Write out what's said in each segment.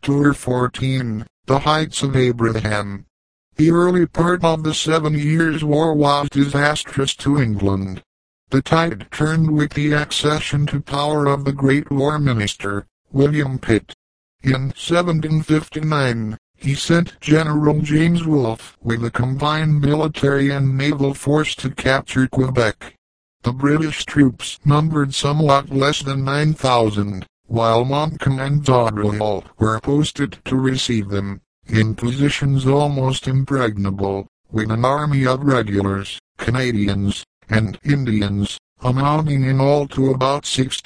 Tour 14, The Heights of Abraham. The early part of the 7 Years' War was disastrous to England. The tide turned with the accession to power of the great War Minister, William Pitt. In 1759, he sent General James Wolfe with a combined military and naval force to capture Quebec. The British troops numbered somewhat less than 9,000, while Montcalm and Vaudreuil were posted to receive them, in positions almost impregnable, with an army of regulars, Canadians, and Indians, amounting in all to about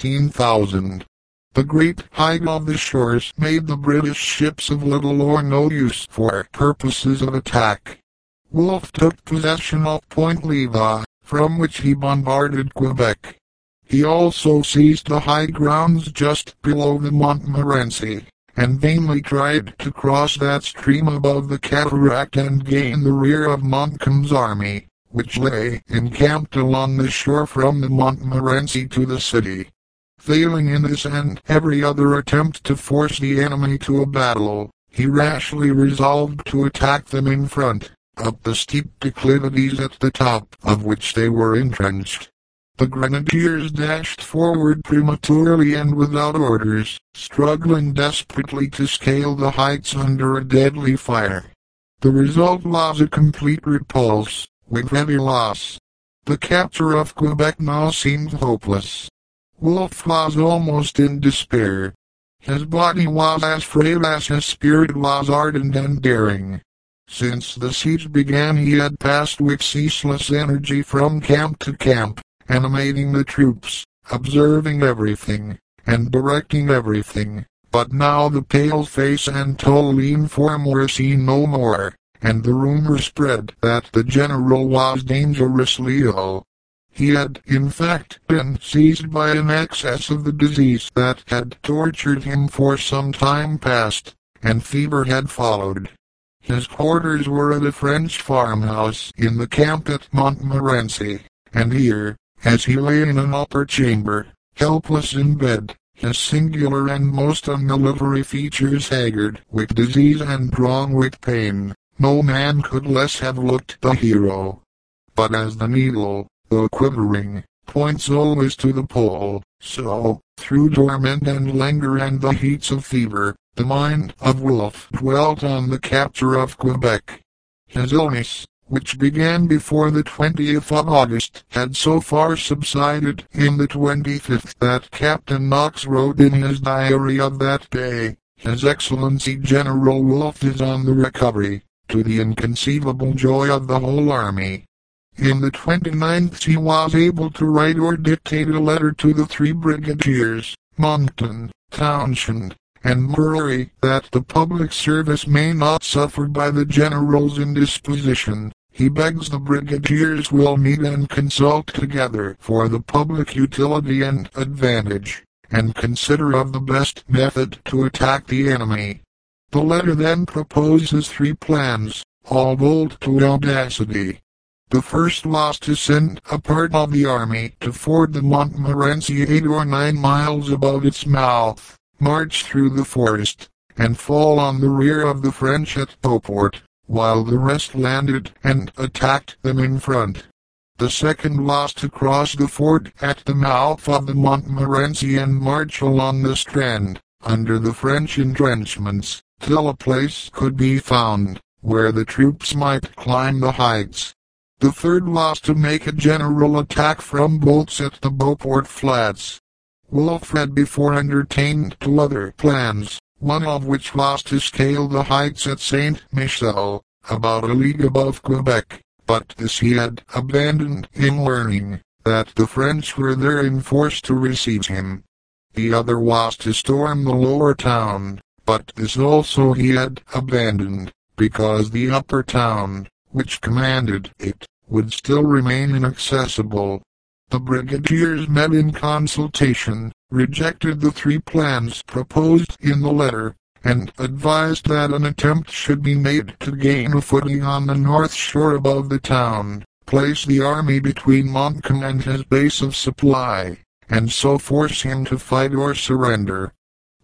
16,000. The great height of the shores made the British ships of little or no use for purposes of attack. Wolfe took possession of Point Levi, from which he bombarded Quebec. He also seized the high grounds just below the Montmorency, and vainly tried to cross that stream above the cataract and gain the rear of Montcalm's army, which lay encamped along the shore from the Montmorency to the city. Failing in this and every other attempt to force the enemy to a battle, he rashly resolved to attack them in front, up the steep declivities at the top of which they were entrenched. The grenadiers dashed forward prematurely and without orders, struggling desperately to scale the heights under a deadly fire. The result was a complete repulse, with heavy loss. The capture of Quebec now seemed hopeless. Wolfe was almost in despair. His body was as frail as his spirit was ardent and daring. Since the siege began he had passed with ceaseless energy from camp to camp, animating the troops, observing everything, and directing everything, but now the pale face and tall lean form were seen no more, and the rumor spread that the general was dangerously ill. He had, in fact, been seized by an excess of the disease that had tortured him for some time past, and fever had followed. His quarters were at a French farmhouse in the camp at Montmorency, and here, as he lay in an upper chamber, helpless in bed, his singular and most unmilitary features haggard with disease and drawn with pain, no man could less have looked the hero. But as the needle, though quivering, points always to the pole, so, through torment and languor and the heats of fever, the mind of Wolfe dwelt on the capture of Quebec. His illness, which began before the 20th of August, had so far subsided in the 25th that Captain Knox wrote in his diary of that day, "His Excellency General Wolfe is on the recovery, to the inconceivable joy of the whole army." In the 29th he was able to write or dictate a letter to the 3 brigadiers, Monckton, Townshend, and Murray, that the public service may not suffer by the general's indisposition. He begs the brigadiers will meet and consult together for the public utility and advantage, and consider of the best method to attack the enemy. The letter then proposes 3 plans, all bold to audacity. The first was to send a part of the army to ford the Montmorency 8 or 9 miles above its mouth, march through the forest, and fall on the rear of the French at Beauport, while the rest landed and attacked them in front. The second was to cross the ford at the mouth of the Montmorency and march along the Strand, under the French entrenchments, till a place could be found, where the troops might climb the heights. The third was to make a general attack from boats at the Beauport Flats. Wolfe had before entertained 2 other plans, one of which was to scale the heights at Saint-Michel, about a league above Quebec, but this he had abandoned in learning that the French were there in force to receive him. The other was to storm the lower town, but this also he had abandoned, because the upper town, which commanded it, would still remain inaccessible. The brigadiers met in consultation, rejected the 3 plans proposed in the letter, and advised that an attempt should be made to gain a footing on the north shore above the town, place the army between Montcalm and his base of supply, and so force him to fight or surrender.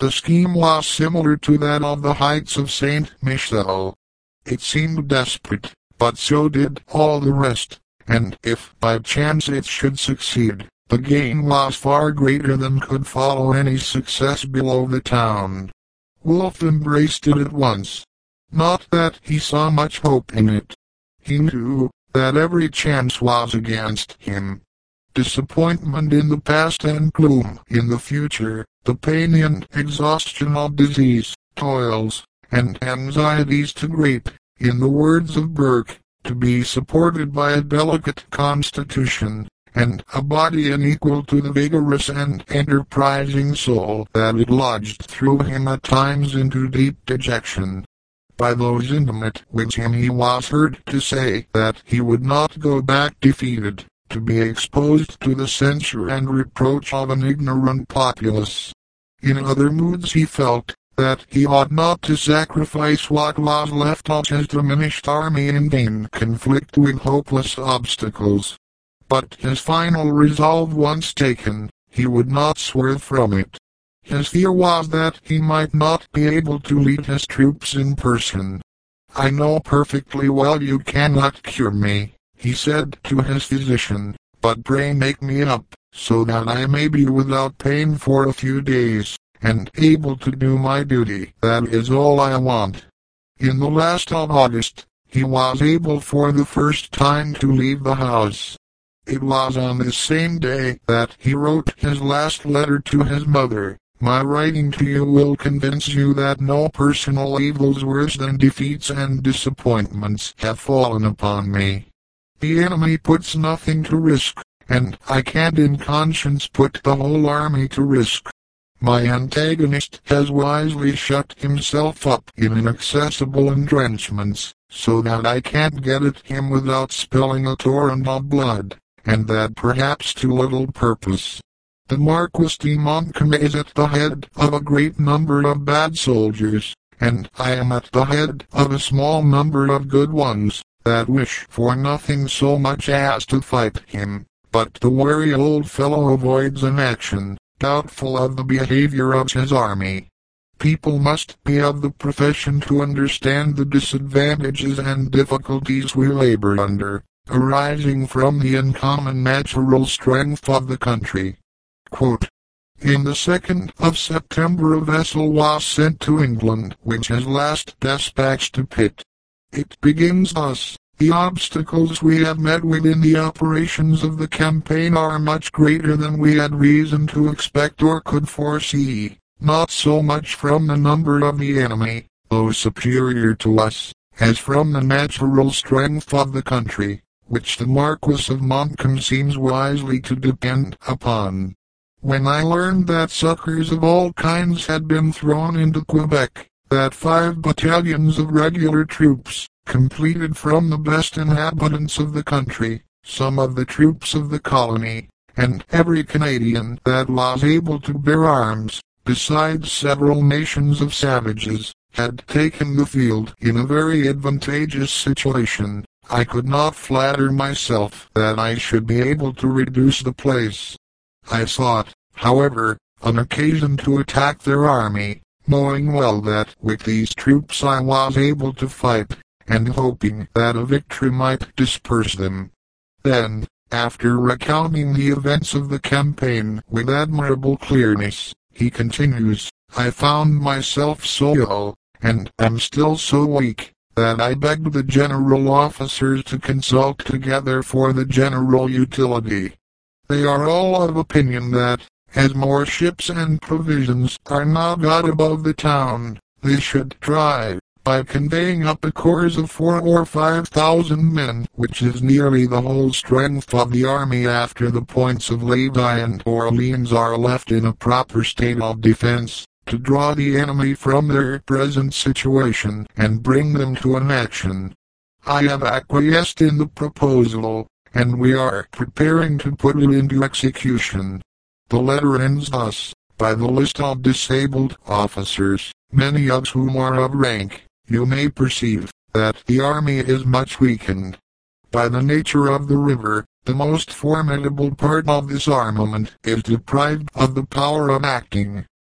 The scheme was similar to that of the Heights of St. Michel. It seemed desperate, but so did all the rest, and if by chance it should succeed, the gain was far greater than could follow any success below the town. Wolfe embraced it at once. Not that he saw much hope in it. He knew that every chance was against him. Disappointment in the past and gloom in the future, the pain and exhaustion of disease, toils, and anxieties too great, in the words of Burke, to be supported by a delicate constitution, and a body unequal to the vigorous and enterprising soul that it lodged threw him at times into deep dejection. By those intimate with him he was heard to say that he would not go back defeated, to be exposed to the censure and reproach of an ignorant populace. In other moods he felt that he ought not to sacrifice what was left of his diminished army in vain conflict with hopeless obstacles. But his final resolve once taken, he would not swerve from it. His fear was that he might not be able to lead his troops in person. "I know perfectly well you cannot cure me," he said to his physician, "but pray make me up, so that I may be without pain for a few days, and able to do my duty. That is all I want." In the last of August, he was able for the first time to leave the house. It was on this same day that he wrote his last letter to his mother. "My writing to you will convince you that no personal evils worse than defeats and disappointments have fallen upon me. The enemy puts nothing to risk, and I can't in conscience put the whole army to risk. My antagonist has wisely shut himself up in inaccessible entrenchments, so that I can't get at him without spilling a torrent of blood, and that perhaps to little purpose. The Marquis de Montcalm is at the head of a great number of bad soldiers, and I am at the head of a small number of good ones, that wish for nothing so much as to fight him, but the wary old fellow avoids an action, doubtful of the behavior of his army. People must be of the profession to understand the disadvantages and difficulties we labor under, arising from the uncommon natural strength of the country." Quote, "In the 2nd of September a vessel was sent to England with his last despatch to Pitt. It begins thus: The obstacles we have met with in the operations of the campaign are much greater than we had reason to expect or could foresee, not so much from the number of the enemy, though superior to us, as from the natural strength of the country, which the Marquis of Montcalm seems wisely to depend upon. When I learned that succors of all kinds had been thrown into Quebec, that 5 battalions of regular troops, completed from the best inhabitants of the country, some of the troops of the colony, and every Canadian that was able to bear arms, besides several nations of savages, had taken the field in a very advantageous situation, I could not flatter myself that I should be able to reduce the place. I sought, however, an occasion to attack their army, knowing well that with these troops I was able to fight, and hoping that a victory might disperse them. Then, after recounting the events of the campaign with admirable clearness, he continues, "I found myself so ill, and am still so weak, that I begged the general officers to consult together for the general utility. They are all of opinion that, as more ships and provisions are now got above the town, they should try, by conveying up a corps of 4 or 5,000 men, which is nearly the whole strength of the army after the points of Levi and Orleans are left in a proper state of defense, to draw the enemy from their present situation and bring them to an action. I have acquiesced in the proposal, and we are preparing to put it into execution." The letter ends thus: "By the list of disabled officers, many of whom are of rank, you may perceive that the army is much weakened. By the nature of the river, the most formidable part of this armament is deprived of the power of acting,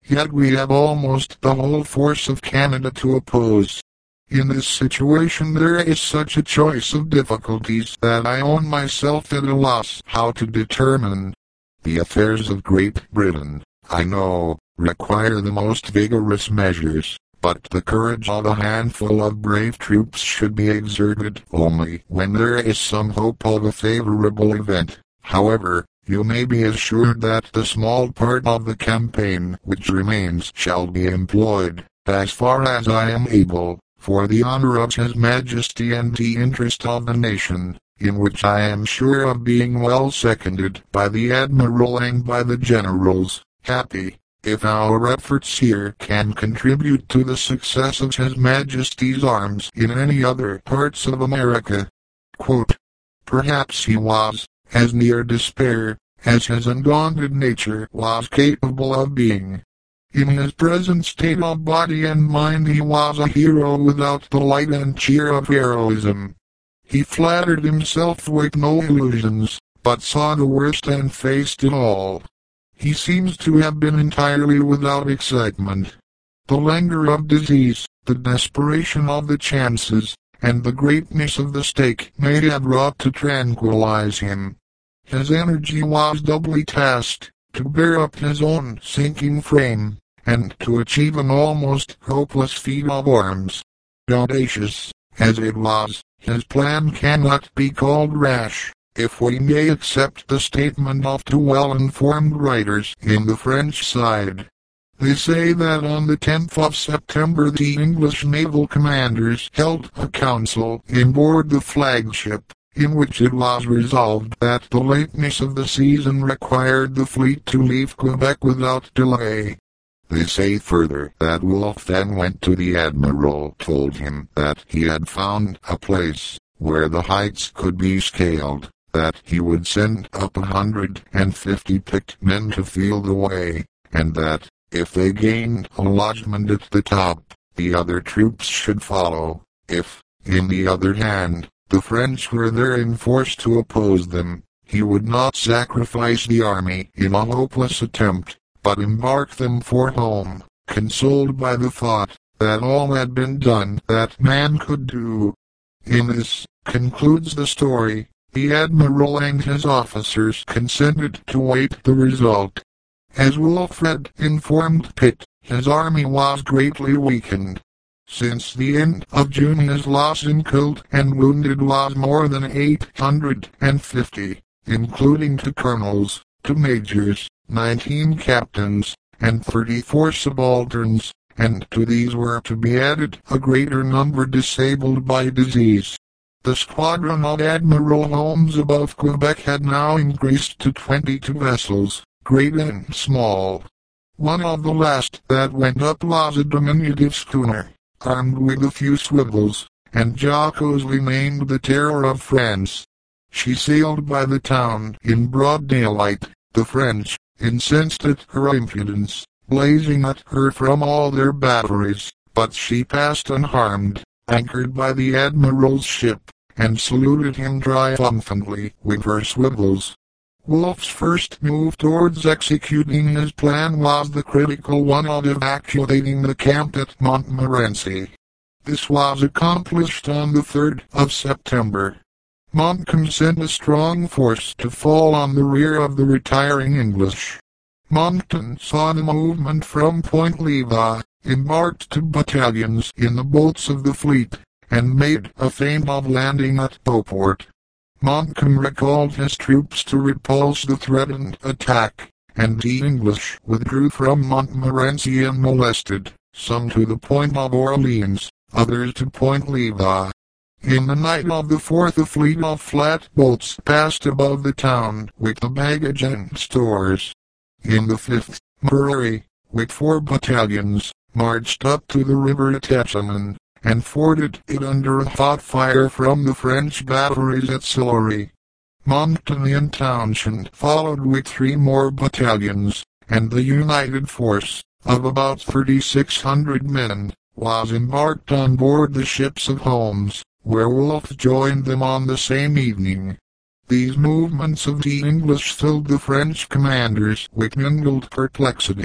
yet we have almost the whole force of Canada to oppose. In this situation there is such a choice of difficulties that I own myself at a loss how to determine. The affairs of Great Britain, I know, require the most vigorous measures, but the courage of a handful of brave troops should be exerted only when there is some hope of a favorable event. However, you may be assured that the small part of the campaign which remains shall be employed, as far as I am able, for the honor of His Majesty and the interest of the nation, in which I am sure of being well seconded by the Admiral and by the generals. Happy, if our efforts here can contribute to the success of His Majesty's arms in any other parts of America. Quote, perhaps he was as near despair as his undaunted nature was capable of being. In his present state of body and mind he was a hero without the light and cheer of heroism. He flattered himself with no illusions, but saw the worst and faced it all. He seems to have been entirely without excitement. The languor of disease, the desperation of the chances, and the greatness of the stake may have wrought to tranquilize him. His energy was doubly tasked, to bear up his own sinking frame, and to achieve an almost hopeless feat of arms. Audacious as it was, his plan cannot be called rash, if we may accept the statement of two well-informed writers in the French side. They say that on the 10th of September the English naval commanders held a council on board the flagship, in which it was resolved that the lateness of the season required the fleet to leave Quebec without delay. They say further that Wolfe then went to the Admiral, told him that he had found a place where the heights could be scaled, that he would send up 150 picked men to feel the way, and that, if they gained a lodgment at the top, the other troops should follow. If, in the other hand, the French were therein forced to oppose them, he would not sacrifice the army in a hopeless attempt, but embark them for home, consoled by the thought that all had been done that man could do. In this, concludes the story, the Admiral and his officers consented to wait the result. As Wolfe had informed Pitt, his army was greatly weakened. Since the end of June his loss in killed and wounded was more than 850, including 2 colonels, 2 majors, 19 captains, and 34 subalterns, and to these were to be added a greater number disabled by disease. The squadron of Admiral Holmes above Quebec had now increased to 22 vessels, great and small. One of the last that went up was a diminutive schooner, armed with a few swivels, and jocosely named the Terror of France. She sailed by the town in broad daylight, the French, incensed at her impudence, blazing at her from all their batteries, but she passed unharmed, anchored by the Admiral's ship, and saluted him triumphantly with her swivels. Wolfe's first move towards executing his plan was the critical one of evacuating the camp at Montmorency. This was accomplished on the 3rd of September. Montcalm sent a strong force to fall on the rear of the retiring English. Monckton saw the movement from Point Levi, embarked 2 battalions in the boats of the fleet, and made a feint of landing at Beauport. Montcalm recalled his troops to repulse the threatened attack, and the English withdrew from Montmorency unmolested, some to the point of Orleans, others to Point Levi. In the night of the 4th a fleet of flatboats passed above the town with the baggage and stores. In the 5th, Murray, with 4 battalions, marched up to the river Techaman, and forded it under a hot fire from the French batteries at Sillery. Monckton and Townshend followed with 3 more battalions, and the united force, of about 3,600 men, was embarked on board the ships of Holmes, where Wolfe joined them on the same evening. These movements of the English filled the French commanders with mingled perplexity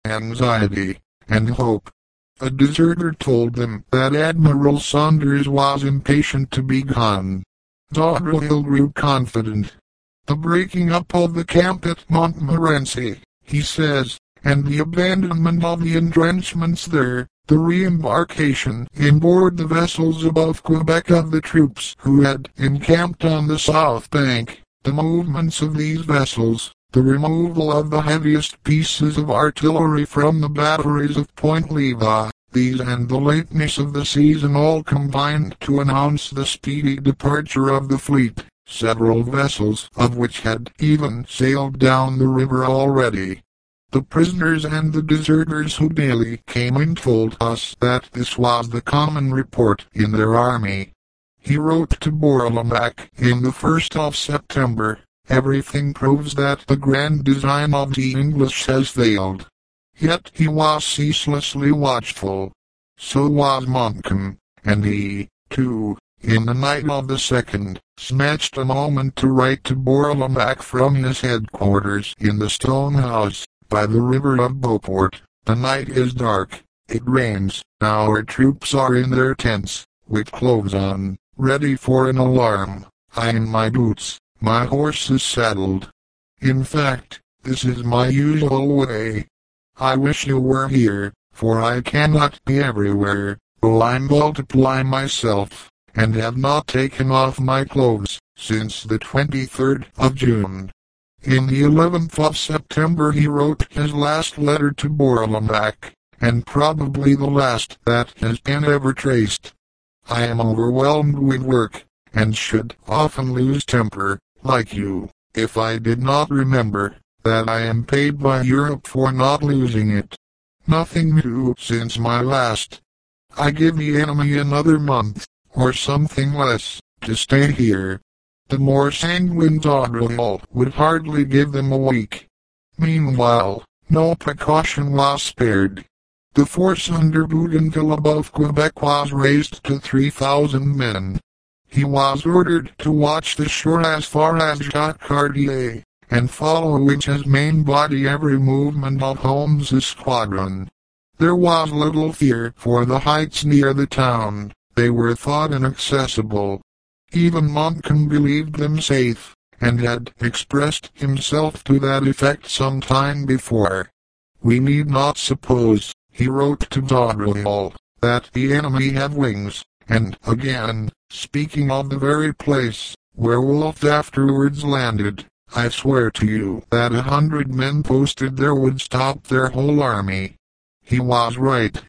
anxiety, and hope. A deserter told them that Admiral Saunders was impatient to be gone. Vaudreuil grew confident. The breaking up of the camp at Montmorency, he says, and the abandonment of the entrenchments there, the re-embarkation inboard the vessels above Quebec of the troops who had encamped on the south bank, the movements of these vessels, the removal of the heaviest pieces of artillery from the batteries of Point Levi, these and the lateness of the season all combined to announce the speedy departure of the fleet, several vessels of which had even sailed down the river already. The prisoners and the deserters who daily came in told us that this was the common report in their army. He wrote to Bourlamaque in the 1st of September, "Everything proves that the grand design of the English has failed." Yet he was ceaselessly watchful. So was Montcalm, and he, too, in the night of the 2nd, snatched a moment to write to Bourlamaque from his headquarters in the stone house by the river of Beauport. "The night is dark, it rains, our troops are in their tents, with clothes on, ready for an alarm. I in my boots, my horse is saddled. In fact, this is my usual way. I wish you were here, for I cannot be everywhere, though I multiply myself, and have not taken off my clothes since the 23rd of June." In the 11th of September he wrote his last letter to Bourlamaque, and probably the last that has been ever traced. "I am overwhelmed with work, and should often lose temper, like you, if I did not remember that I am paid by Europe for not losing it. Nothing new since my last. I give the enemy another month, or something less, to stay here." The more sanguine Vaudreuil would hardly give them a week. Meanwhile, no precaution was spared. The force under Bougainville above Quebec was raised to 3,000 men. He was ordered to watch the shore as far as Jacques-Cartier, and follow with his main body every movement of Holmes's squadron. There was little fear for the heights near the town, they were thought inaccessible. Even Montcalm believed them safe, and had expressed himself to that effect some time before. "We need not suppose," he wrote to Vaudreuil, "that the enemy have wings," and again, speaking of the very place where Wolfe afterwards landed, "I swear to you that 100 men posted there would stop their whole army." He was right.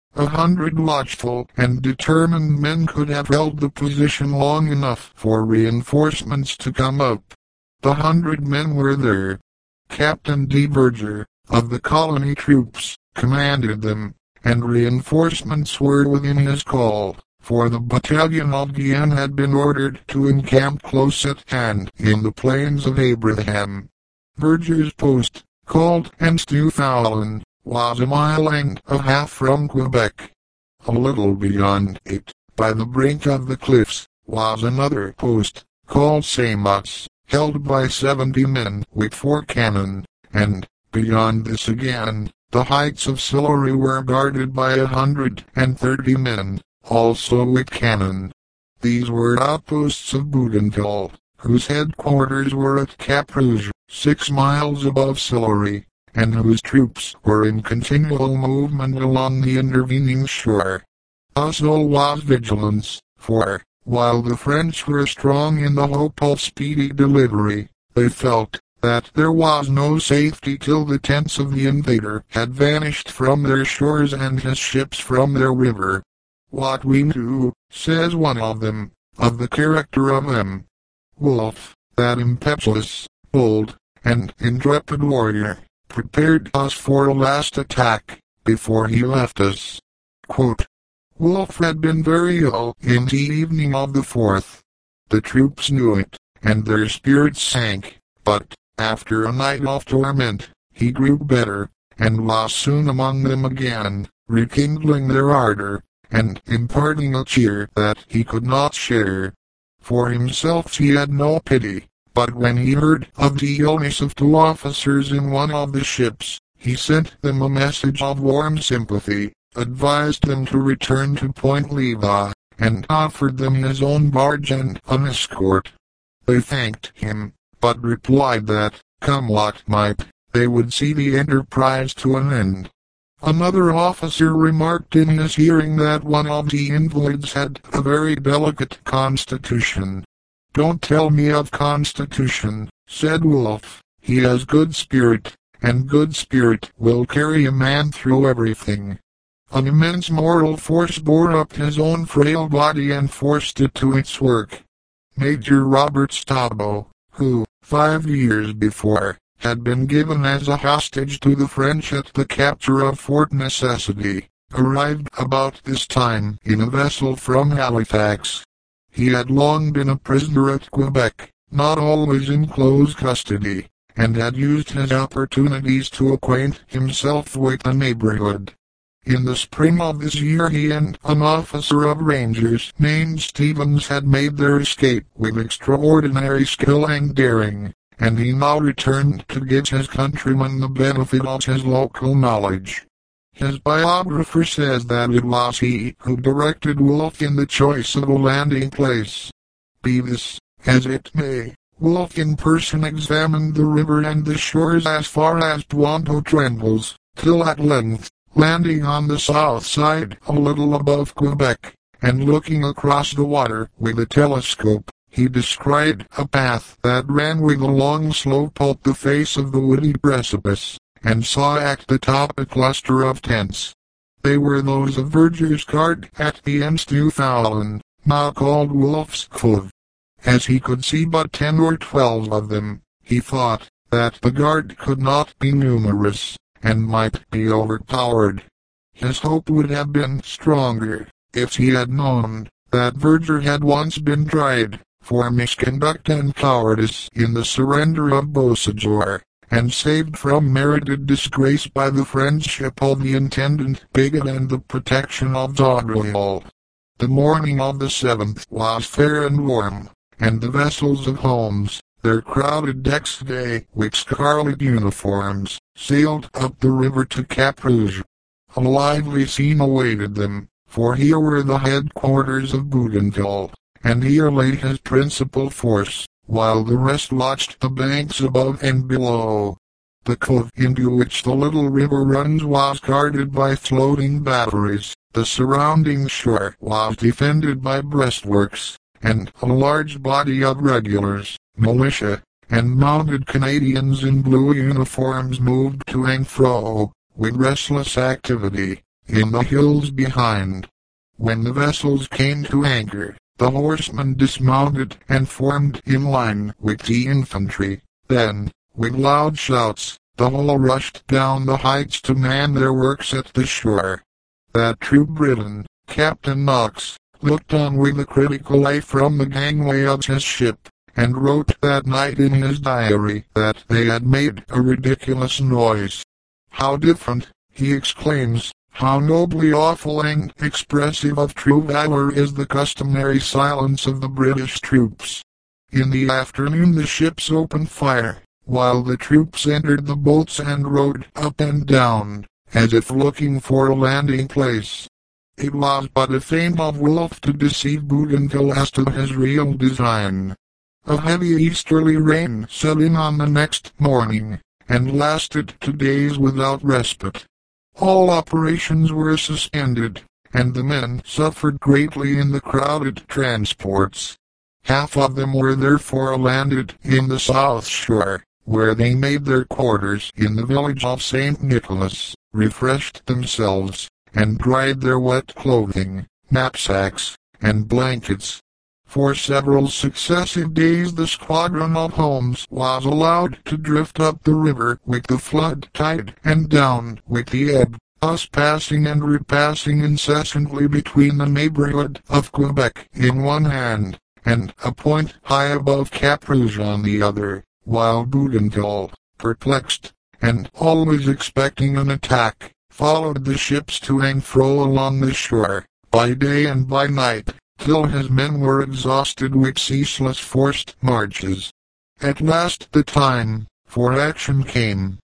100 watchful and determined men could have held the position long enough for reinforcements to come up. The 100 men were there. Captain de Verger, of the colony troops, commanded them, and reinforcements were within his call, for the battalion of Guienne had been ordered to encamp close at hand in the plains of Abraham. Verger's post, called Anse-du-Foulon, was a mile and a half from Quebec. A little beyond it, by the brink of the cliffs, was another post, called Saint-Mats, held by 70 men with 4 cannon, and, beyond this again, the heights of Sillery were guarded by 130 men, also with cannon. These were outposts of Bougainville, whose headquarters were at Cap Rouge, 6 miles above Sillery, and whose troops were in continual movement along the intervening shore. Also was vigilance, for, while the French were strong in the hope of speedy delivery, they felt that there was no safety till the tents of the invader had vanished from their shores and his ships from their river. "What we knew," says one of them, "of the character of them. Wolfe, that impetuous, bold, and intrepid warrior, prepared us for a last attack, before he left us." Quote, Wolfe had been very ill in the evening of the 4th. The troops knew it, and their spirits sank, but, after a night of torment, he grew better, and was soon among them again, rekindling their ardor, and imparting a cheer that he could not share. For himself he had no pity, but when he heard of the illness of 2 officers in one of the ships, He sent them a message of warm sympathy, advised them to return to Point Levi, and offered them his own barge and an escort. They thanked him, but replied that, come what might, they would see the enterprise to an end. Another officer remarked in his hearing that one of the invalids had a very delicate constitution. Don't tell me of constitution, said Wolfe. He has good spirit, and good spirit will carry a man through everything. An immense moral force bore up his own frail body and forced it to its work. Major Robert Staubach, who, 5 years before, had been given as a hostage to the French at the capture of Fort Necessity, arrived about this time in a vessel from Halifax. He had long been a prisoner at Quebec, not always in close custody, and had used his opportunities to acquaint himself with the neighborhood. In the spring of this year he and an officer of Rangers named Stevens had made their escape with extraordinary skill and daring, and he now returned to give his countrymen the benefit of his local knowledge. His biographer says that it was he who directed Wolfe in the choice of a landing place. Be this as it may, Wolfe in person examined the river and the shores as far as Pointe Trembles, till at length, landing on the south side a little above Quebec, and looking across the water with a telescope, he descried a path that ran with a long slope up the face of the woody precipice, and saw at the top a cluster of tents. They were those of Verger's guard at the Ems Newfoundland, now called Wolfe's Cove. As he could see but 10 or 12 of them, he thought that the guard could not be numerous, and might be overpowered. His hope would have been stronger if he had known that Verger had once been tried for misconduct and cowardice in the surrender of Beausejour, and saved from merited disgrace by the friendship of the Intendant Bigot and the protection of Vaudreuil. The morning of the 7th was fair and warm, and the vessels of Holmes, their crowded decks gay with scarlet uniforms, sailed up the river to Cap Rouge. A lively scene awaited them, for here were the headquarters of Bougainville, and here lay his principal force, while the rest watched the banks above and below. The cove into which the little river runs was guarded by floating batteries, the surrounding shore was defended by breastworks, and a large body of regulars, militia, and mounted Canadians in blue uniforms moved to and fro, with restless activity, in the hills behind. When the vessels came to anchor, the horsemen dismounted and formed in line with the infantry. Then, with loud shouts, the whole rushed down the heights to man their works at the shore. That true Briton, Captain Knox, looked on with a critical eye from the gangway of his ship, and wrote that night in his diary that they had made a ridiculous noise. How different, he exclaims, how nobly awful and expressive of true valor is the customary silence of the British troops. In the afternoon the ships opened fire, while the troops entered the boats and rowed up and down, as if looking for a landing place. It was but a feint of Wolfe to deceive Bougainville as to his real design. A heavy easterly rain set in on the next morning, and lasted 2 days without respite. All operations were suspended, and the men suffered greatly in the crowded transports. Half of them were therefore landed in the South Shore, where they made their quarters in the village of St. Nicholas, refreshed themselves, and dried their wet clothing, knapsacks, and blankets. For several successive days the squadron of Holmes was allowed to drift up the river with the flood tide and down with the ebb, thus passing and repassing incessantly between the neighborhood of Quebec in one hand, and a point high above Cap Rouge on the other, while Bougainville, perplexed, and always expecting an attack, followed the ships to and fro along the shore, by day and by night, till his men were exhausted with ceaseless forced marches. At last the time for action came.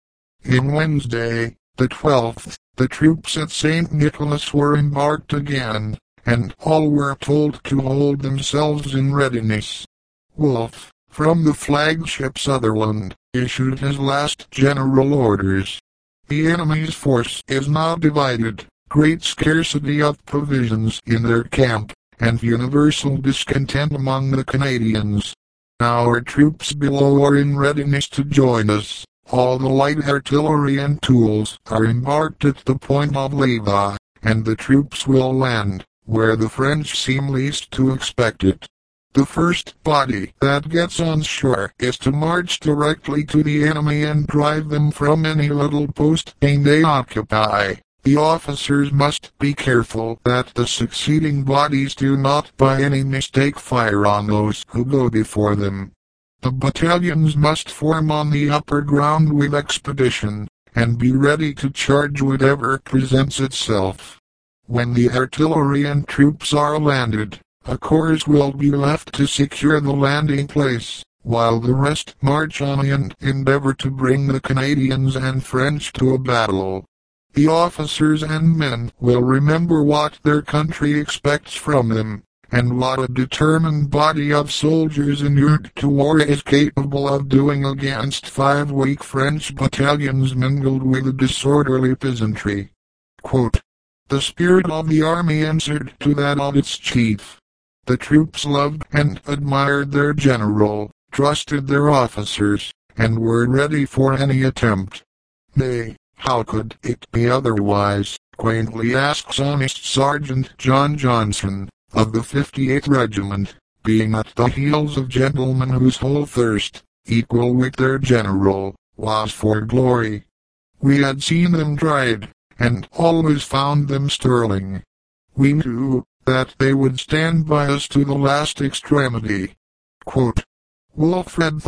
In Wednesday, the 12th, the troops at St. Nicholas were embarked again, and all were told to hold themselves in readiness. Wolfe, from the flagship Sutherland, issued his last general orders. The enemy's force is now divided, great scarcity of provisions in their camp, and universal discontent among the Canadians. Our troops below are in readiness to join us. All the light artillery and tools are embarked at the point of Levi, and the troops will land where the French seem least to expect it. The first body that gets on shore is to march directly to the enemy and drive them from any little post they occupy. The officers must be careful that the succeeding bodies do not by any mistake fire on those who go before them. The battalions must form on the upper ground with expedition, and be ready to charge whatever presents itself. When the artillery and troops are landed, a corps will be left to secure the landing place, while the rest march on and endeavor to bring the Canadians and French to a battle. The officers and men will remember what their country expects from them, and what a determined body of soldiers inured to war is capable of doing against 5 weak French battalions mingled with a disorderly peasantry. Quote, "The spirit of the army answered to that of its chief. The troops loved and admired their general, trusted their officers, and were ready for any attempt. Nay, how could it be otherwise?" quaintly asks honest Sergeant John Johnson, of the 58th Regiment, being at the heels of gentlemen whose whole thirst, equal with their general, was for glory. "We had seen them tried, and always found them sterling. We knew that they would stand by us to the last extremity." Quote, Wolfe had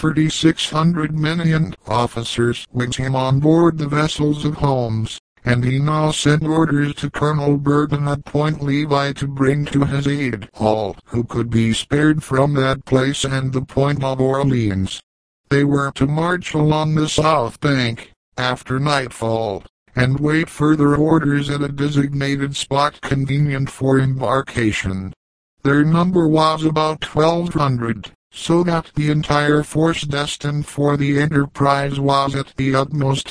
3,600 men and officers with him on board the vessels of Holmes, and he now sent orders to Colonel Bergen at Point Levi to bring to his aid all who could be spared from that place and the Point of Orleans. They were to march along the south bank, after nightfall, and wait further orders at a designated spot convenient for embarkation. Their number was about 1,200. So that the entire force destined for the enterprise was at the utmost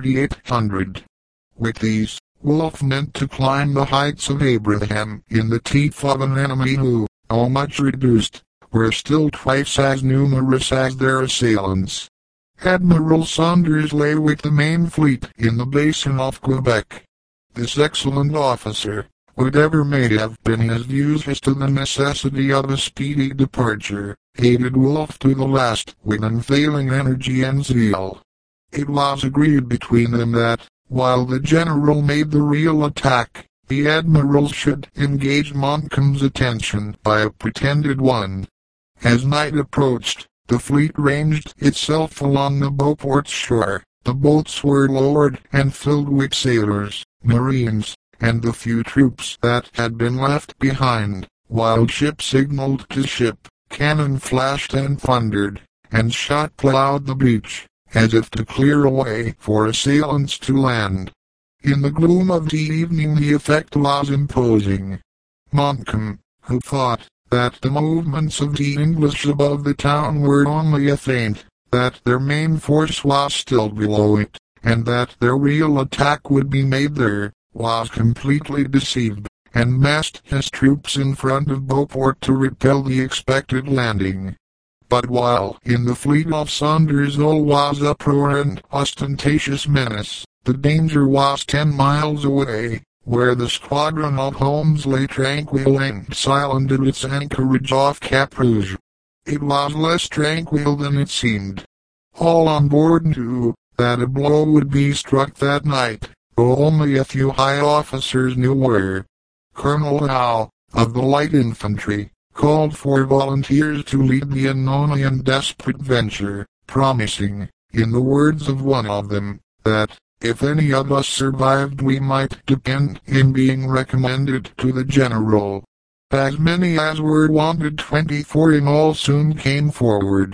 4,800. With these, Wolfe meant to climb the heights of Abraham in the teeth of an enemy who, though much reduced, were still twice as numerous as their assailants. Admiral Saunders lay with the main fleet in the basin of Quebec. This excellent officer, whatever may have been his views as to the necessity of a speedy departure, aided Wolfe to the last with unfailing energy and zeal. It was agreed between them that, while the general made the real attack, the admiral should engage Montcalm's attention by a pretended one. As night approached, the fleet ranged itself along the Beauport's shore. The boats were lowered and filled with sailors, marines, and the few troops that had been left behind, while ship signaled to ship. Cannon flashed and thundered, and shot plowed the beach, as if to clear a way for assailants to land. In the gloom of the evening the effect was imposing. Montcalm, who thought that the movements of the English above the town were only a feint, that their main force was still below it, and that their real attack would be made there, was completely deceived, and massed his troops in front of Beauport to repel the expected landing. But while in the fleet of Saunders all was uproar and ostentatious menace, the danger was 10 miles away, where the squadron of Holmes lay tranquil and silent at its anchorage off Cap Rouge. It was less tranquil than it seemed. All on board knew that a blow would be struck that night, though only a few high officers knew where. Colonel Howe, of the light infantry, called for volunteers to lead the unknown and desperate venture, promising, in the words of one of them, that, if any of us survived we might depend in being recommended to the general. As many as were wanted, 24 in all, soon came forward.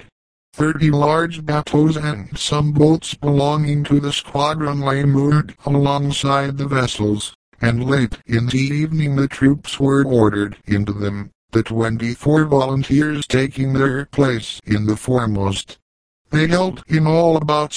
30 large bateaux and some boats belonging to the squadron lay moored alongside the vessels, and late in the evening the troops were ordered into them, the 24 volunteers taking their place in the foremost. They held in all about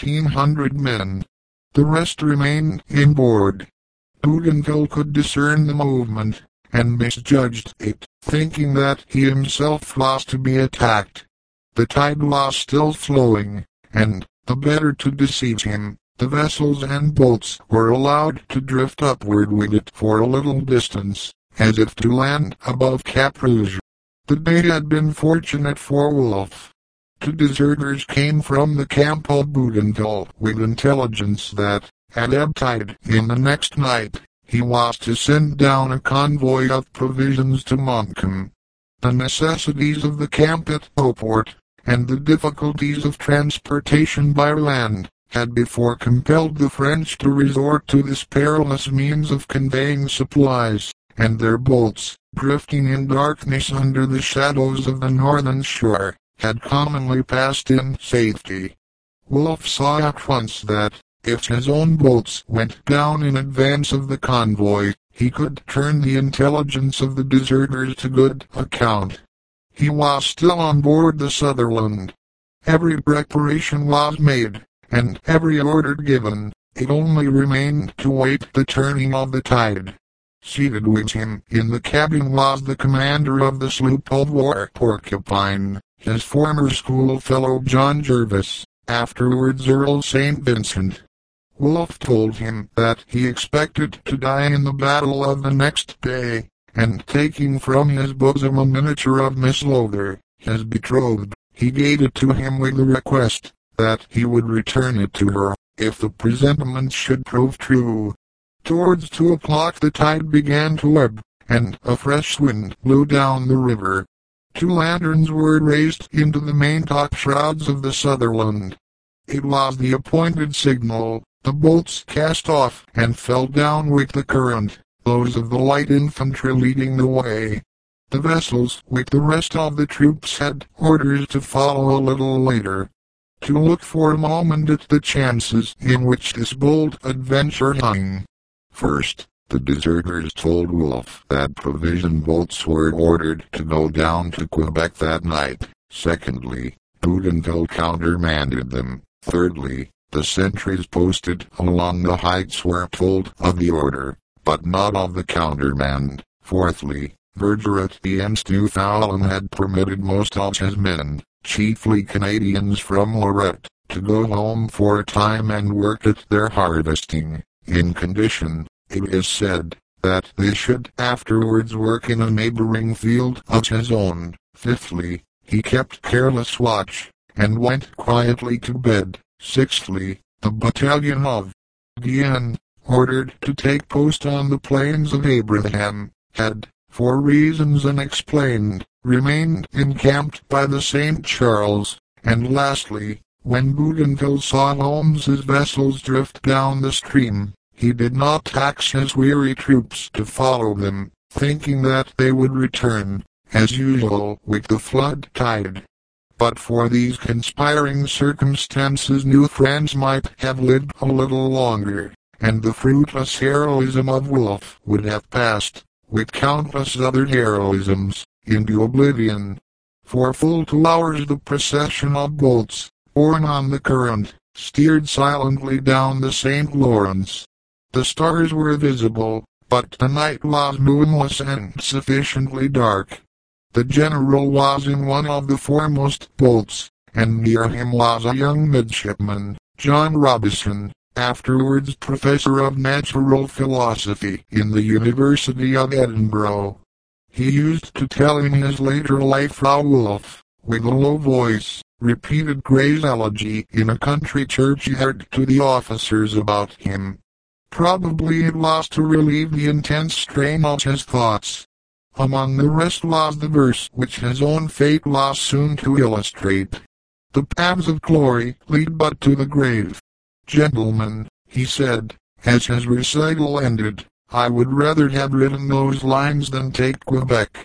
1,700 men. The rest remained inboard. Bougainville could discern the movement, and misjudged it, thinking that he himself was to be attacked. The tide was still flowing, and, the better to deceive him, the vessels and boats were allowed to drift upward with it for a little distance, as if to land above Cap Rouge. The day had been fortunate for Wolfe. 2 deserters came from the camp of Bougainville with intelligence that, at ebb tide in the next night, he was to send down a convoy of provisions to Montcalm. The necessities of the camp at Beauport, and the difficulties of transportation by land, had before compelled the French to resort to this perilous means of conveying supplies, and their boats, drifting in darkness under the shadows of the northern shore, had commonly passed in safety. Wolfe saw at once that, if his own boats went down in advance of the convoy, he could turn the intelligence of the deserters to good account. He was still on board the Sutherland. Every preparation was made, and every order given. It only remained to wait the turning of the tide. Seated with him in the cabin was the commander of the sloop of war Porcupine, his former schoolfellow John Jervis, afterwards Earl St. Vincent. Wolfe told him that he expected to die in the battle of the next day, and taking from his bosom a miniature of Miss Lowther, his betrothed, he gave it to him with the request that he would return it to her, if the presentiment should prove true. Towards 2 o'clock the tide began to ebb, and a fresh wind blew down the river. 2 lanterns were raised into the maintop shrouds of the Sutherland. It was the appointed signal. The boats cast off and fell down with the current, those of the light infantry leading the way. The vessels with the rest of the troops had orders to follow a little later. To look for a moment at the chances in which this bold adventure hung. First, the deserters told Wolfe that provision boats were ordered to go down to Quebec that night. Secondly, Bougainville countermanded them. Thirdly, the sentries posted along the heights were told of the order, but not of the countermand. Fourthly, Bergeret and Newfoundland had permitted most of his men, chiefly Canadians from Lorette, to go home for a time and work at their harvesting, in condition, it is said, that they should afterwards work in a neighboring field of his own. Fifthly, he kept careless watch, and went quietly to bed. Sixthly, the battalion of Guienne, ordered to take post on the plains of Abraham, had, for reasons unexplained, remained encamped by the St. Charles, and lastly, when Bougainville saw Holmes's vessels drift down the stream, he did not tax his weary troops to follow them, thinking that they would return, as usual, with the flood tide. But for these conspiring circumstances New France might have lived a little longer, and the fruitless heroism of Wolfe would have passed, with countless other heroisms, into oblivion. For full 2 hours the procession of boats, borne on the current, steered silently down the St. Lawrence. The stars were visible, but the night was moonless and sufficiently dark. The general was in one of the foremost boats, and near him was a young midshipman, John Robison, afterwards professor of natural philosophy in the University of Edinburgh. He used to tell in his later life how Wolfe, with a low voice, repeated Gray's elegy in a country churchyard to the officers about him. Probably it was to relieve the intense strain of his thoughts. Among the rest was the verse which his own fate was soon to illustrate. The paths of glory lead but to the grave. Gentlemen, he said, as his recital ended, I would rather have written those lines than take Quebec.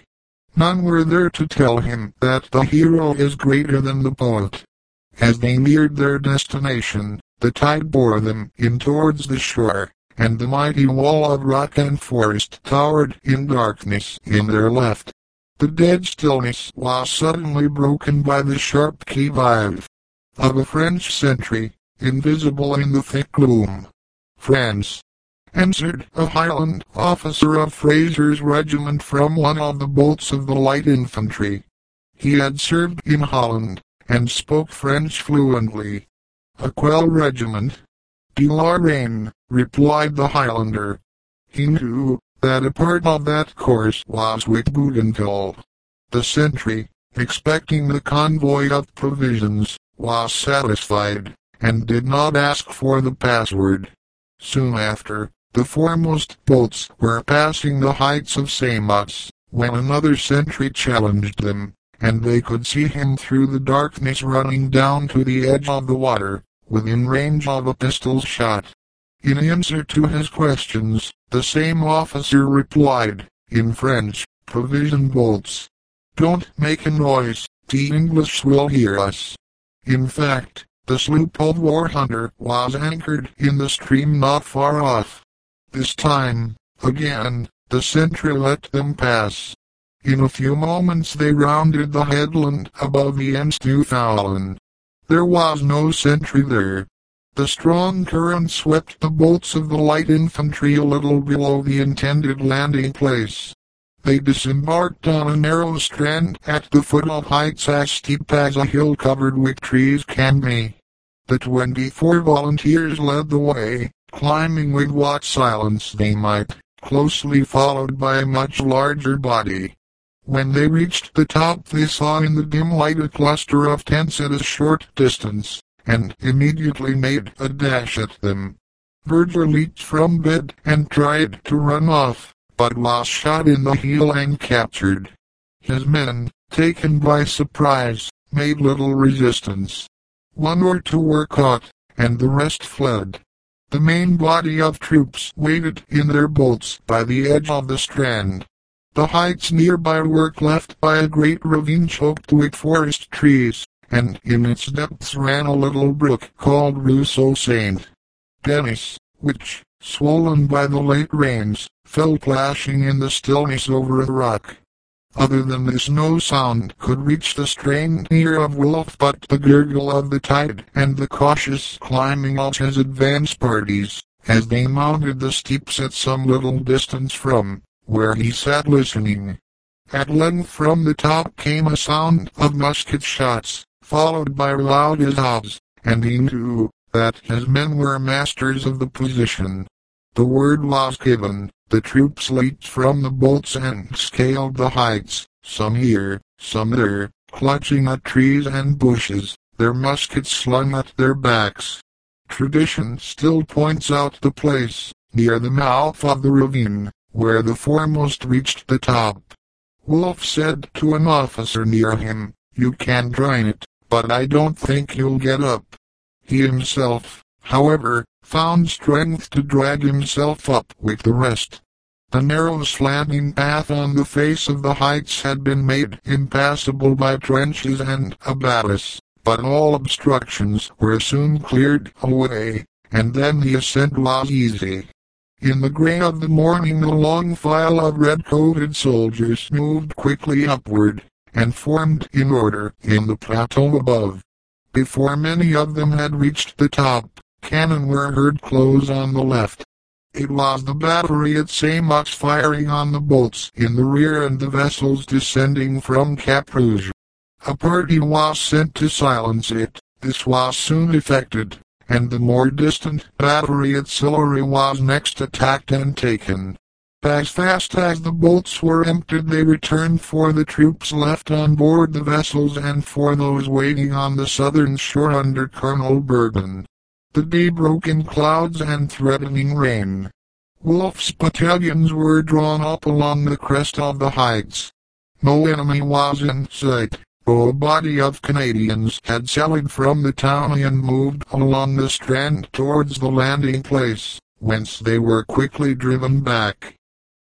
None were there to tell him that the hero is greater than the poet. As they neared their destination, the tide bore them in towards the shore, and the mighty wall of rock and forest towered in darkness in their left. The dead stillness was suddenly broken by the sharp qui-vive of a French sentry, invisible in the thick gloom. "France," answered a Highland officer of Fraser's regiment from one of the boats of the light infantry. He had served in Holland, and spoke French fluently. "A Quelle regiment?" "De Lorraine," replied the Highlander. He knew that a part of that course was with Bougainville. The sentry, expecting the convoy of provisions, was satisfied, and did not ask for the password. Soon after, the foremost boats were passing the heights of Samos, when another sentry challenged them, and they could see him through the darkness running down to the edge of the water, within range of a pistol shot. In answer to his questions, the same officer replied, in French, "Provision boats. Don't make a noise, the English will hear us." In fact, the sloop of War Hunter was anchored in the stream not far off. This time, again, the sentry let them pass. In a few moments they rounded the headland above the Enstufalen. There was no sentry there. The strong current swept the boats of the light infantry a little below the intended landing place. They disembarked on a narrow strand at the foot of heights as steep as a hill covered with trees can be. The 24 volunteers led the way, climbing with what silence they might, closely followed by a much larger body. When they reached the top they saw in the dim light a cluster of tents at a short distance, and immediately made a dash at them. Berger leaped from bed and tried to run off, but was shot in the heel and captured. His men, taken by surprise, made little resistance. 1 or 2 were caught, and the rest fled. The main body of troops waited in their boats by the edge of the strand. The heights nearby were cleft by a great ravine choked with forest trees, and in its depths ran a little brook called Ruisseau Saint Denis, which, swollen by the late rains, fell plashing in the stillness over a rock. Other than this no sound could reach the strained ear of Wolf but the gurgle of the tide and the cautious climbing of his advance parties, as they mounted the steeps at some little distance from where he sat listening. At length from the top came a sound of musket shots, followed by loud huzzas, and he knew that his men were masters of the position. The word was given, the troops leaped from the boats and scaled the heights, some here, some there, clutching at trees and bushes, their muskets slung at their backs. Tradition still points out the place, near the mouth of the ravine, where the foremost reached the top. Wolf said to an officer near him, "You can join it, but I don't think you'll get up." He himself, however, found strength to drag himself up with the rest. The narrow slanting path on the face of the heights had been made impassable by trenches and abattis, but all obstructions were soon cleared away, and then the ascent was easy. In the grey of the morning a long file of red-coated soldiers moved quickly upward, and formed in order in the plateau above. Before many of them had reached the top, cannon were heard close on the left. It was the battery at Samos firing on the boats in the rear and the vessels descending from Cap Rouge. A party was sent to silence it. This was soon effected, and the more distant battery at Sillery was next attacked and taken. As fast as the boats were emptied they returned for the troops left on board the vessels and for those waiting on the southern shore under Colonel Bergen. The day broke in clouds and threatening rain. Wolf's battalions were drawn up along the crest of the heights. No enemy was in sight. A body of Canadians had sallied from the town and moved along the strand towards the landing place, whence they were quickly driven back.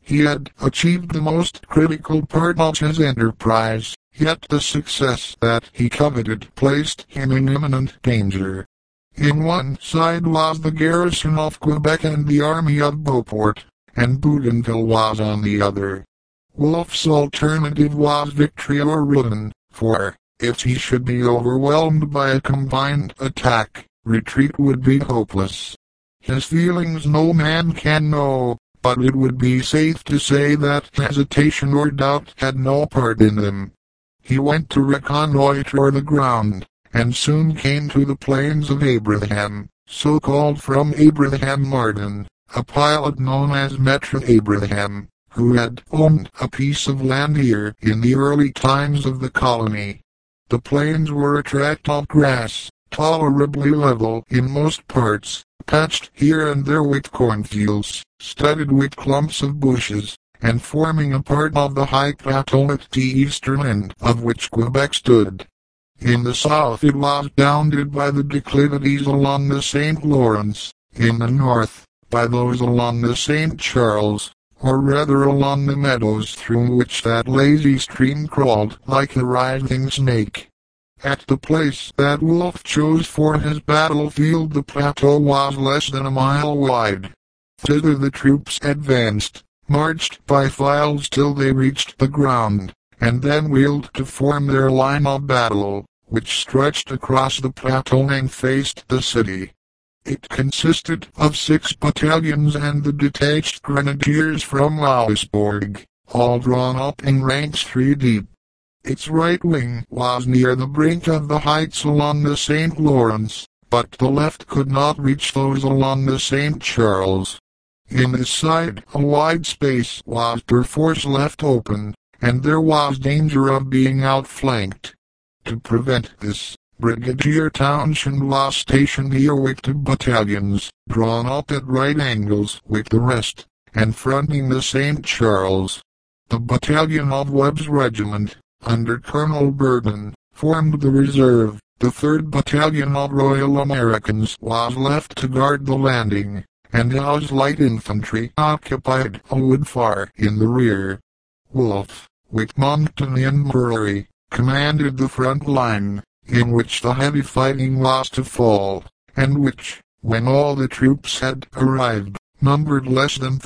He had achieved the most critical part of his enterprise, yet the success that he coveted placed him in imminent danger. In one side was the garrison of Quebec and the army of Beauport, and Bougainville was on the other. Wolfe's alternative was victory or ruin, for, if he should be overwhelmed by a combined attack, retreat would be hopeless. His feelings no man can know, but it would be safe to say that hesitation or doubt had no part in them. He went to reconnoiter the ground, and soon came to the Plains of Abraham, so called from Abraham Martin, a pilot known as Maitre Abraham, who had owned a piece of land here in the early times of the colony. The plains were a tract of grass, tolerably level in most parts, patched here and there with cornfields, studded with clumps of bushes, and forming a part of the high plateau at the eastern end of which Quebec stood. In the south it was bounded by the declivities along the St. Lawrence, in the north, by those along the St. Charles, or rather along the meadows through which that lazy stream crawled like a writhing snake. At the place that Wolfe chose for his battlefield the plateau was less than a mile wide. Thither the troops advanced, marched by files till they reached the ground, and then wheeled to form their line of battle, which stretched across the plateau and faced the city. It consisted of 6 battalions and the detached grenadiers from Louisbourg, all drawn up in ranks 3 deep. Its right wing was near the brink of the heights along the St. Lawrence, but the left could not reach those along the St. Charles. In this side a wide space was perforce left open, and there was danger of being outflanked. To prevent this, Brigadier Townshend was stationed here with 2 battalions, drawn up at right angles with the rest, and fronting the St. Charles. The battalion of Webb's regiment, under Colonel Burton, formed the reserve. The 3rd Battalion of Royal Americans was left to guard the landing, and Howe's light infantry occupied a wood far in the rear. Wolfe, with Monckton and Murray, commanded the front line, in which the heavy fighting was to fall, and which, when all the troops had arrived, numbered less than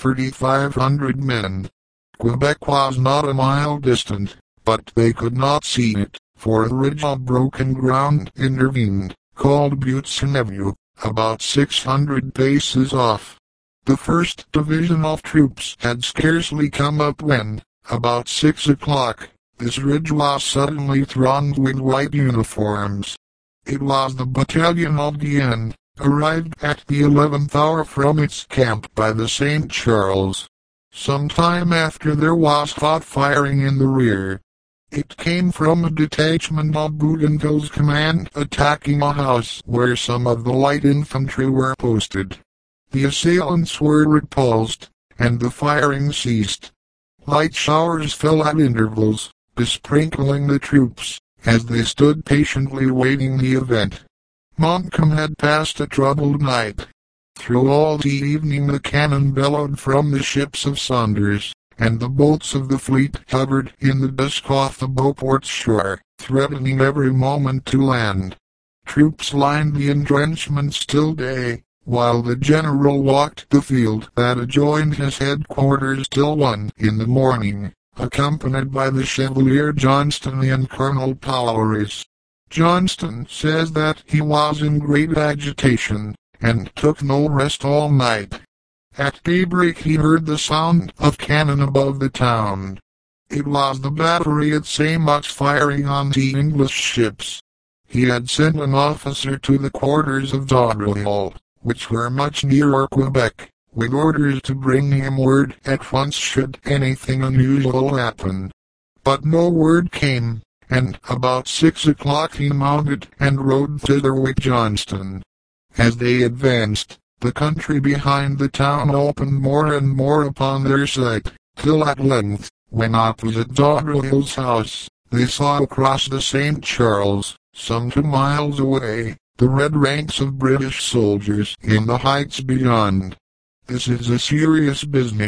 3,500 men. Quebec was not a mile distant, but they could not see it, for a ridge of broken ground intervened, called Buttes-Nevu, about 600 paces off. The 1st Division of troops had scarcely come up when, about 6 o'clock, this ridge was suddenly thronged with white uniforms. It was the battalion of Guienne, arrived at the 11th hour from its camp by the St. Charles. Some time after there was hot firing in the rear. It came from a detachment of Bougainville's command attacking a house where some of the light infantry were posted. The assailants were repulsed, and the firing ceased. Light showers fell at intervals, besprinkling the troops, as they stood patiently waiting the event. Montcalm had passed a troubled night. Through all the evening the cannon bellowed from the ships of Saunders, and the boats of the fleet hovered in the dusk off the Beauport shore, threatening every moment to land. Troops lined the entrenchments till day, while the general walked the field that adjoined his headquarters till 1 in the morning, accompanied by the Chevalier Johnston and Colonel Powleries. Johnston says that he was in great agitation, and took no rest all night. At daybreak he heard the sound of cannon above the town. It was the battery at Saint-Marc firing on the English ships. He had sent an officer to the quarters of Vaudreuil, which were much nearer Quebec, with orders to bring him word at once should anything unusual happen. But no word came, and about 6 o'clock he mounted and rode thither with Johnston. As they advanced, the country behind the town opened more and more upon their sight, till at length, when opposite Vaudreuil's house, they saw across the St. Charles, some 2 miles away, the red ranks of British soldiers in the heights beyond. "This is a serious business,"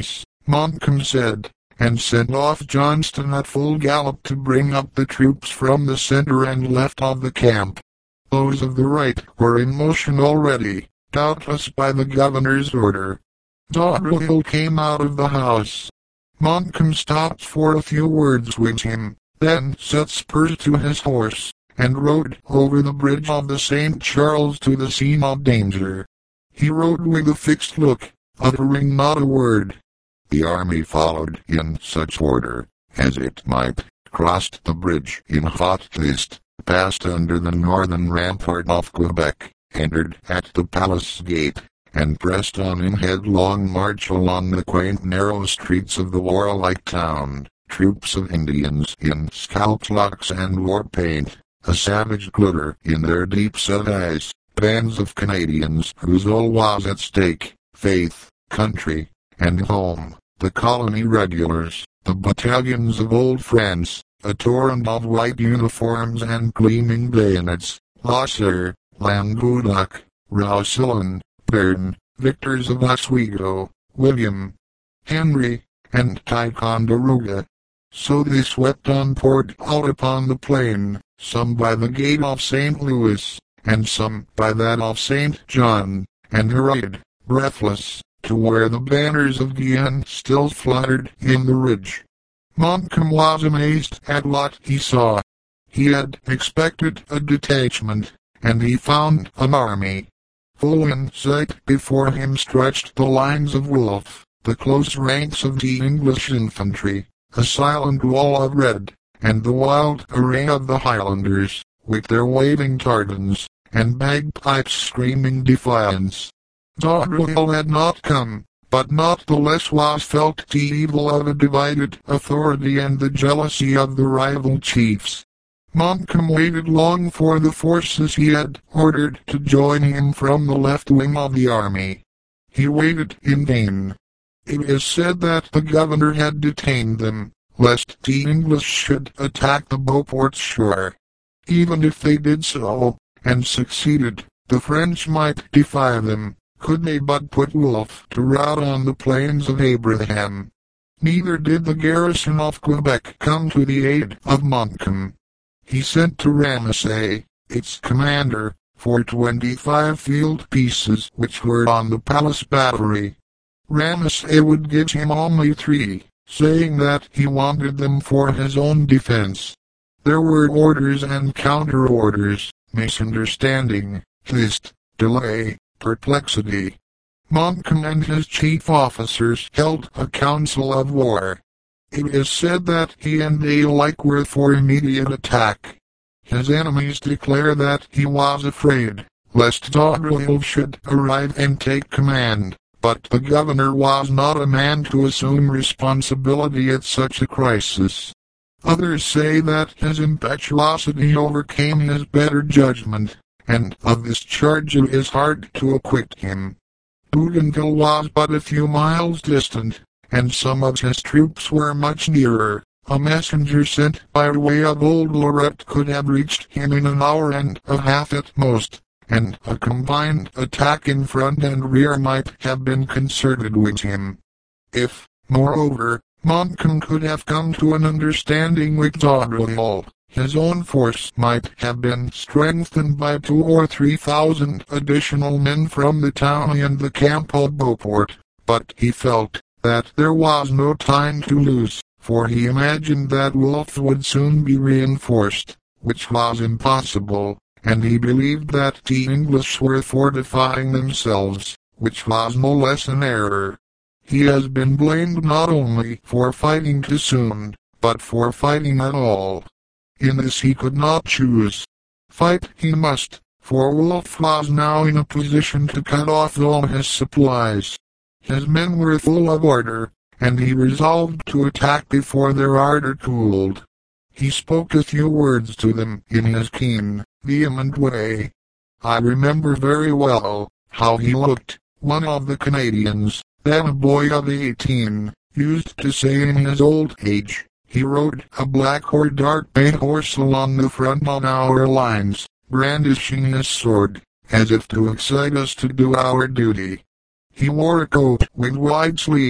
Montcalm said, and sent off Johnston at full gallop to bring up the troops from the center and left of the camp. Those of the right were in motion already, doubtless by the governor's order. Doddridge came out of the house. Montcalm stopped for a few words with him, then set spurs to his horse, and rode over the bridge of the St. Charles to the scene of danger. He rode with a fixed look, uttering not a word. The army followed in such order as it might, crossed the bridge in hot haste, passed under the northern rampart of Quebec, entered at the palace gate, and pressed on in headlong march along the quaint narrow streets of the warlike town, troops of Indians in scalp-locks and war paint, a savage glitter in their deep-set eyes, bands of Canadians whose all was at stake, faith, country, and home, the colony regulars, the battalions of Old France, a torrent of white uniforms and gleaming bayonets, Lausser, Languedoc, Roussillon, Béarn, victors of Oswego, William, Henry, and Ticonderoga. So they swept on poured out upon the plain, some by the gate of St. Louis, and some by that of St. John, and hurried, breathless, to where the banners of Guienne still fluttered in the ridge. Montcalm was amazed at what he saw. He had expected a detachment, and he found an army. Full in sight before him stretched the lines of Wolfe, the close ranks of the English infantry, a silent wall of red, and the wild array of the Highlanders, with their waving tartans, and bagpipes screaming defiance. Doddridge had not come, but not the less was felt the evil of a divided authority and the jealousy of the rival chiefs. Montcalm waited long for the forces he had ordered to join him from the left wing of the army. He waited in vain. It is said that the governor had detained them, lest the English should attack the Beauport shore. Even if they did so, and succeeded, the French might defy them, could they but put Wolfe to rout on the plains of Abraham. Neither did the garrison of Quebec come to the aid of Montcalm. He sent to Ramesay, its commander, for 25 field pieces which were on the palace battery. Ramesay would give him only 3, saying that he wanted them for his own defense. There were orders and counter-orders, misunderstanding, haste, delay, perplexity. Montcalm and his chief officers held a council of war. It is said that he and they alike were for immediate attack. His enemies declare that he was afraid, lest Doddridge should arrive and take command, but the governor was not a man to assume responsibility at such a crisis. Others say that his impetuosity overcame his better judgment, and of this charge it is hard to acquit him. Bougainville was but a few miles distant, and some of his troops were much nearer. A messenger sent by way of Old Lorette could have reached him in an hour and a half at most, and a combined attack in front and rear might have been concerted with him. If, moreover, Montcalm could have come to an understanding with Doddridge, his own force might have been strengthened by 2,000 or 3,000 additional men from the town and the camp of Beauport, but he felt that there was no time to lose, for he imagined that Wolfe would soon be reinforced, which was impossible, and he believed that the English were fortifying themselves, which was no less an error. He has been blamed not only for fighting too soon, but for fighting at all. In this he could not choose. Fight he must, for Wolfe was now in a position to cut off all his supplies. His men were full of order, and he resolved to attack before their ardor cooled. He spoke a few words to them in his keen, vehement way. I remember very well how he looked. One of the Canadians, then a boy of 18, used to say in his old age, he rode a black or dark bay horse along the front of our lines, brandishing his sword, as if to excite us to do our duty. He wore a coat with wide sleeves,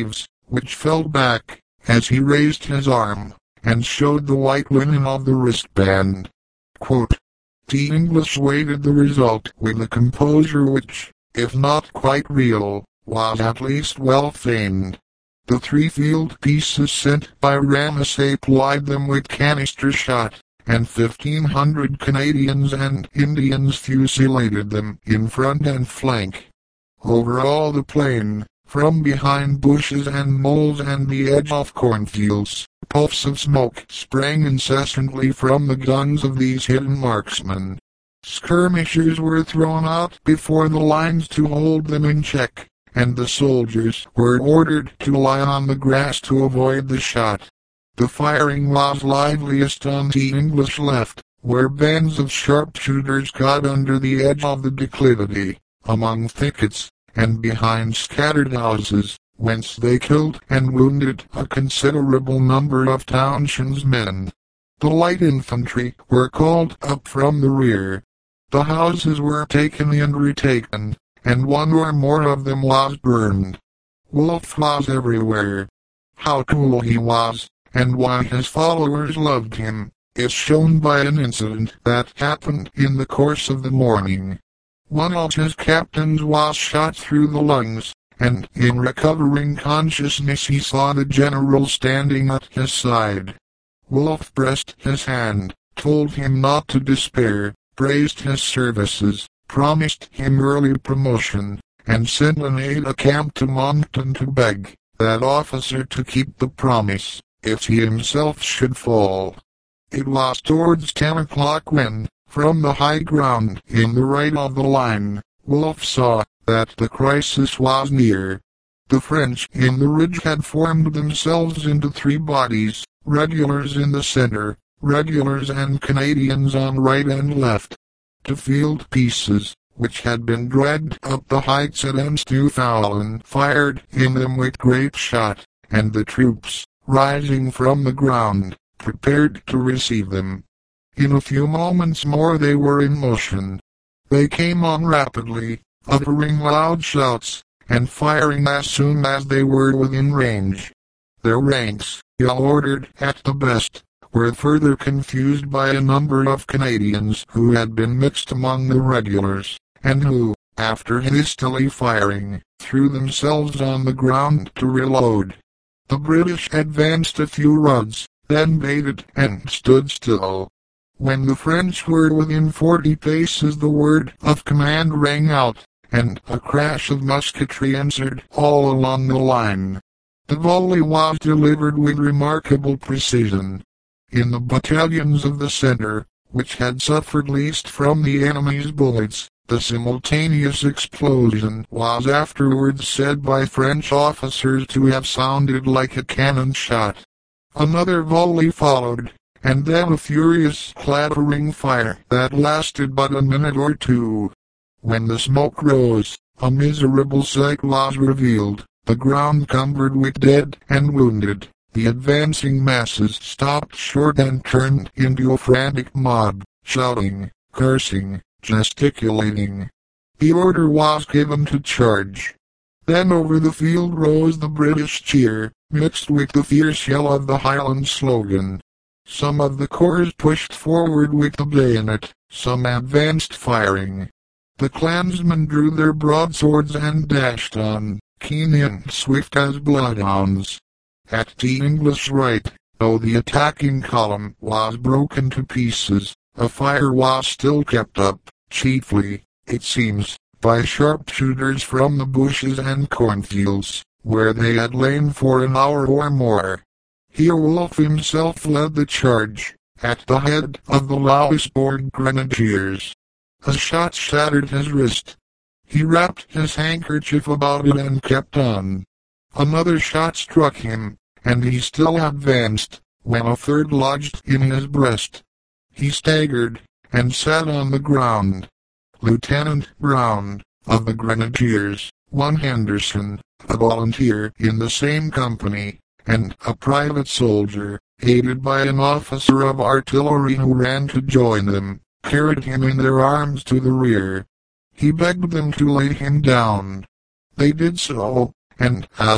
which fell back as he raised his arm and showed the white linen of the wristband. Quote, the English waited the result with a composure which, if not quite real, was at least well feigned. The 3 field pieces sent by Ramesay plied them with canister shot, and 1,500 Canadians and Indians fusilladed them in front and flank. Over all the plain, from behind bushes and moles and the edge of cornfields, puffs of smoke sprang incessantly from the guns of these hidden marksmen. Skirmishers were thrown out before the lines to hold them in check, and the soldiers were ordered to lie on the grass to avoid the shot. The firing was liveliest on the English left, where bands of sharpshooters got under the edge of the declivity, among thickets, and behind scattered houses, whence they killed and wounded a considerable number of Townshend's men. The light infantry were called up from the rear. The houses were taken and retaken, and 1 or more of them was burned. Wolfe was everywhere. How cool he was, and why his followers loved him, is shown by an incident that happened in the course of the morning. One of his captains was shot through the lungs, and in recovering consciousness he saw the general standing at his side. Wolfe pressed his hand, told him not to despair, praised his services, promised him early promotion, and sent an aide-de-camp to Monckton to beg that officer to keep the promise, if he himself should fall. It was towards 10 o'clock when, from the high ground in the right of the line, Wolfe saw that the crisis was near. The French in the ridge had formed themselves into 3 bodies, regulars in the center, regulars and Canadians on right and left. The field pieces, which had been dragged up the heights at Enstewfowlen, fired in them with grape shot, and the troops, rising from the ground, prepared to receive them. In a few moments more they were in motion. They came on rapidly, uttering loud shouts, and firing as soon as they were within range. Their ranks, ill-ordered at the best, were further confused by a number of Canadians who had been mixed among the regulars, and who, after hastily firing, threw themselves on the ground to reload. The British advanced a few rods, then baited and stood still. When the French were within 40 paces the word of command rang out, and a crash of musketry answered all along the line. The volley was delivered with remarkable precision. In the battalions of the center, which had suffered least from the enemy's bullets, the simultaneous explosion was afterwards said by French officers to have sounded like a cannon shot. Another volley followed, and then a furious clattering fire that lasted but a minute or 2. When the smoke rose, a miserable sight was revealed, the ground cumbered with dead and wounded. The advancing masses stopped short and turned into a frantic mob, shouting, cursing, gesticulating. The order was given to charge. Then over the field rose the British cheer, mixed with the fierce yell of the Highland slogan. Some of the corps pushed forward with the bayonet, some advanced firing. The clansmen drew their broadswords and dashed on, keen and swift as bloodhounds. At the English right, though the attacking column was broken to pieces, a fire was still kept up, chiefly, it seems, by sharpshooters from the bushes and cornfields, where they had lain for an hour or more. Here Wolfe himself led the charge, at the head of the Louisbourg Grenadiers. A shot shattered his wrist. He wrapped his handkerchief about it and kept on. Another shot struck him, and he still advanced, when a third lodged in his breast. He staggered, and sat on the ground. Lieutenant Brown, of the Grenadiers, one Henderson, a volunteer in the same company, and a private soldier, aided by an officer of artillery who ran to join them, carried him in their arms to the rear. He begged them to lay him down. They did so, and asked,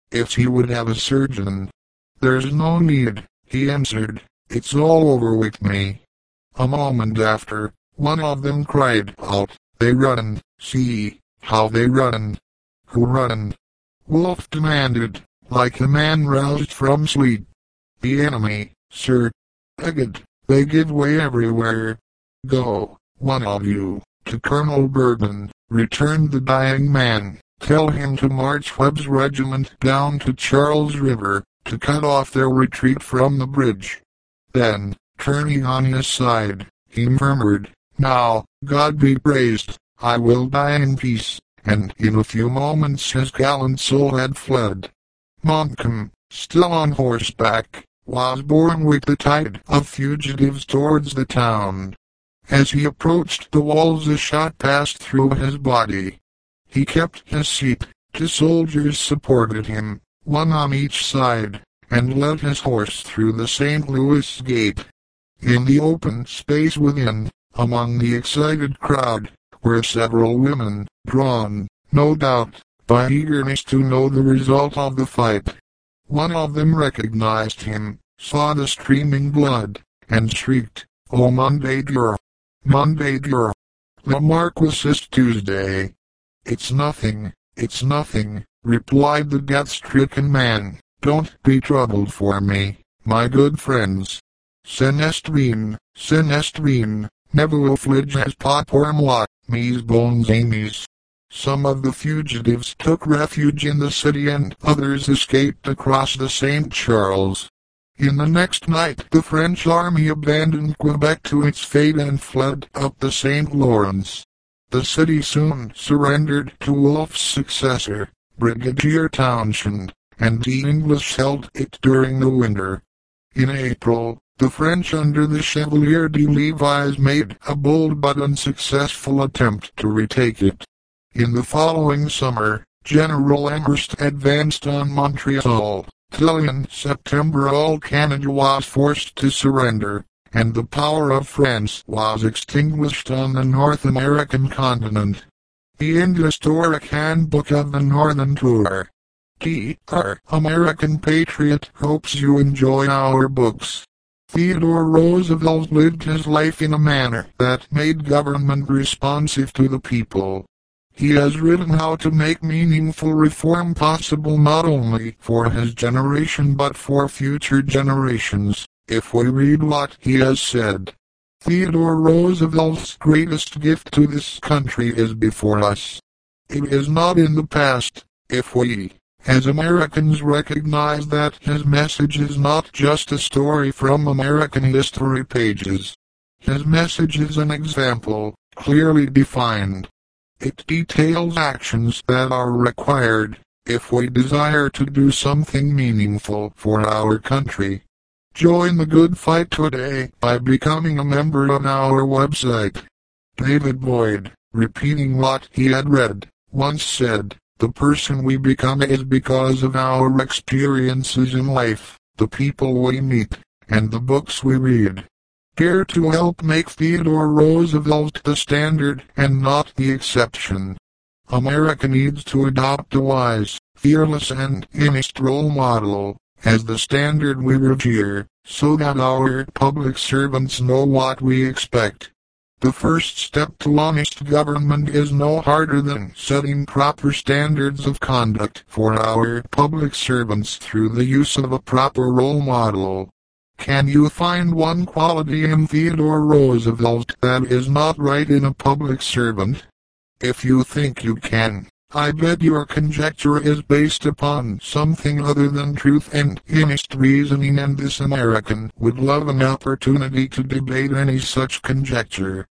if he would have a surgeon. "There's no need," he answered. "It's all over with me." A moment after, one of them cried out, "They run, see how they run." "Who run?" Wolf demanded, like a man roused from sleep. "The enemy, sir. Agad, they give way everywhere." "Go, one of you, to Colonel Bergman," returned the dying man. "Tell him to march Webb's regiment down to Charles River, to cut off their retreat from the bridge." Then, turning on his side, he murmured, "Now, God be praised, I will die in peace," and in a few moments his gallant soul had fled. Montcalm, still on horseback, was borne with the tide of fugitives towards the town. As he approached the walls a shot passed through his body. He kept his seat, 2 soldiers supported him, one on each side, and led his horse through the St. Louis gate. In the open space within, among the excited crowd, were several women, drawn, no doubt, by eagerness to know the result of the fight. One of them recognized him, saw the streaming blood, and shrieked, "Oh, Monday Dieu! Monday Dieu! Le Marquis is Tuesday!" It's nothing," replied the death-stricken man. "Don't be troubled for me, my good friends. Senestrine, never will flinch as pas pour moi, mes bons amis." Some of the fugitives took refuge in the city and others escaped across the St. Charles. In the next night the French army abandoned Quebec to its fate and fled up the St. Lawrence. The city soon surrendered to Wolfe's successor, Brigadier Townshend, and the English held it during the winter. In April, the French under the Chevalier de Lévis made a bold but unsuccessful attempt to retake it. In the following summer, General Amherst advanced on Montreal, till in September all Canada was forced to surrender, and the power of France was extinguished on the North American continent. The Historic Handbook of the Northern Tour. Dr. American Patriot hopes you enjoy our books. Theodore Roosevelt lived his life in a manner that made government responsive to the people. He has written how to make meaningful reform possible not only for his generation but for future generations, if we read what he has said. Theodore Roosevelt's greatest gift to this country is before us. It is not in the past, if we, as Americans, recognize that his message is not just a story from American history pages. His message is an example, clearly defined. It details actions that are required, if we desire to do something meaningful for our country. Join the good fight today by becoming a member on our website. David Boyd, repeating what he had read, once said, "The person we become is because of our experiences in life, the people we meet, and the books we read." Dare to help make Theodore Roosevelt the standard and not the exception. America needs to adopt a wise, fearless and honest role model as the standard we revere, so that our public servants know what we expect. The first step to honest government is no harder than setting proper standards of conduct for our public servants through the use of a proper role model. Can you find one quality in Theodore Roosevelt that is not right in a public servant? If you think you can, I bet your conjecture is based upon something other than truth and honest reasoning, and this American would love an opportunity to debate any such conjecture.